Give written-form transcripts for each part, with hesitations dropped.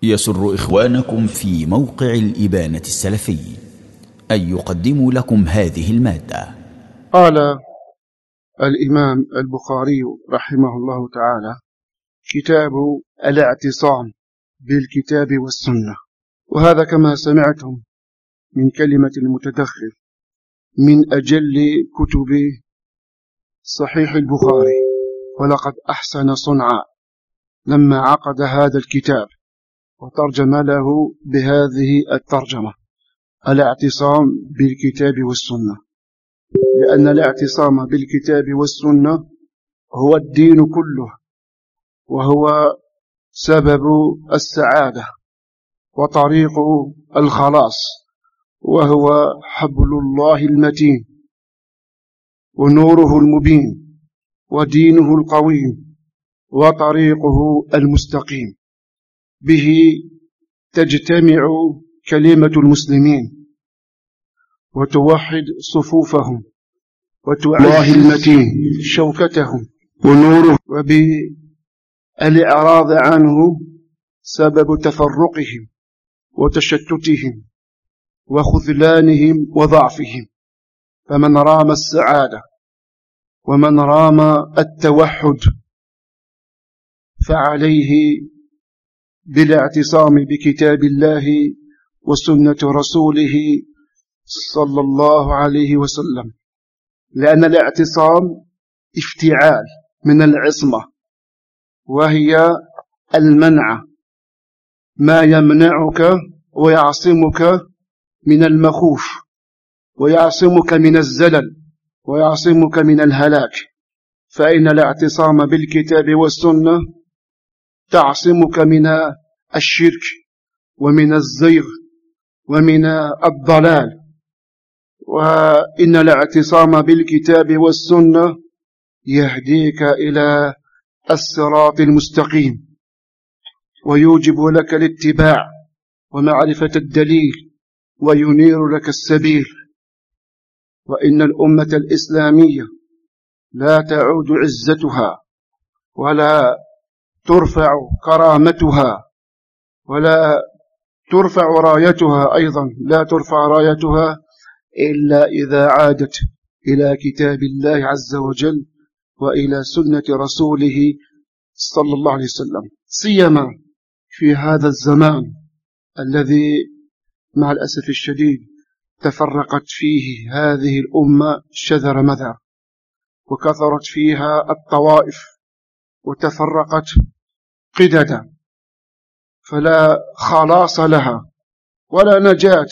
يسر إخوانكم في موقع الإبانة السلفي أن يقدموا لكم هذه المادة. قال الإمام البخاري رحمه الله تعالى: كتاب الاعتصام بالكتاب والسنة. وهذا كما سمعتم من كلمة المتدخل من أجل كتب صحيح البخاري، ولقد أحسن صنعا لما عقد هذا الكتاب وترجم له بهذه الترجمة: الاعتصام بالكتاب والسنة، لأن الاعتصام بالكتاب والسنة هو الدين كله، وهو سبب السعادة وطريق الخلاص، وهو حبل الله المتين ونوره المبين ودينه القويم وطريقه المستقيم. به تجتمع كلمة المسلمين وتوحد صفوفهم وتعز المتين شوكتهم ونوره، وبالإعراض عنه سبب تفرقهم وتشتتهم وخذلانهم وضعفهم. فمن رام السعادة ومن رام التوحد فعليه بالاعتصام بكتاب الله وسنة رسوله صلى الله عليه وسلم، لأن الاعتصام افتعال من العصمة، وهي المنع، ما يمنعك ويعصمك من المخوف ويعصمك من الزلل ويعصمك من الهلاك. فإن الاعتصام بالكتاب والسنة تعصمك من الشرك ومن الزيغ ومن الضلال. وإن الاعتصام بالكتاب والسنة يهديك إلى الصراط المستقيم ويوجب لك الاتباع ومعرفة الدليل وينير لك السبيل. وإن الأمة الإسلامية لا تعود عزتها ولا ترفع كرامتها ولا ترفع رايتها، أيضا لا ترفع رايتها إلا إذا عادت إلى كتاب الله عز وجل وإلى سنة رسوله صلى الله عليه وسلم، سيما في هذا الزمان الذي مع الأسف الشديد تفرقت فيه هذه الأمة شذر مذر، وكثرت فيها الطوائف وتفرقت قددا، فلا خلاص لها ولا نجاة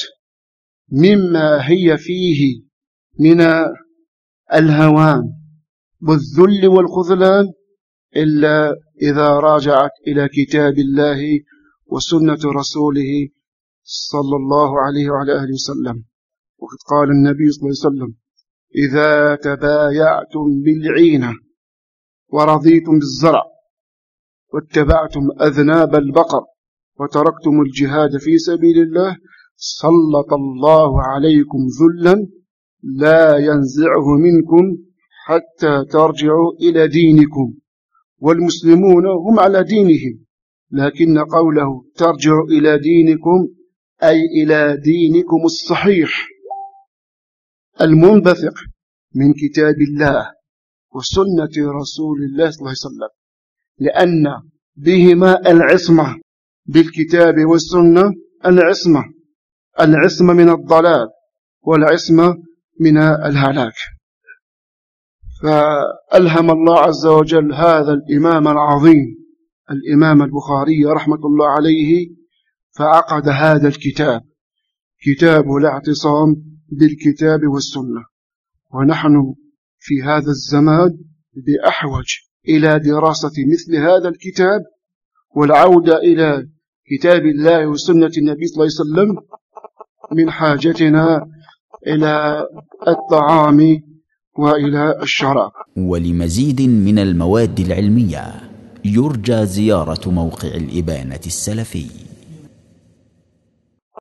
مما هي فيه من الهوان والذل والخذلان إلا إذا راجعت إلى كتاب الله وسنة رسوله صلى الله عليه وعلى آله وسلم. وقد قال النبي صلى الله عليه وسلم: إذا تبايعتم بالعينة ورضيتم بالزرع واتبعتم أذناب البقر وتركتم الجهاد في سبيل الله سلط الله عليكم ذلا لا ينزعه منكم حتى ترجعوا إلى دينكم. والمسلمون هم على دينهم، لكن قوله ترجعوا إلى دينكم أي إلى دينكم الصحيح المنبثق من كتاب الله وسنة رسول الله صلى الله عليه وسلم، لأن بهما العصمة، بالكتاب والسنة العصمة من الضلال والعصمة من الهلاك. فألهم الله عز وجل هذا الإمام العظيم الإمام البخاري رحمة الله عليه فعقد هذا الكتاب، كتاب الاعتصام بالكتاب والسنة. ونحن في هذا الزمان بأحوج إلى دراسة مثل هذا الكتاب والعودة إلى كتاب الله وسنة النبي صلى الله عليه وسلم من حاجتنا إلى الطعام وإلى الشراب. ولمزيد من المواد العلمية يرجى زيارة موقع الإبانة السلفي.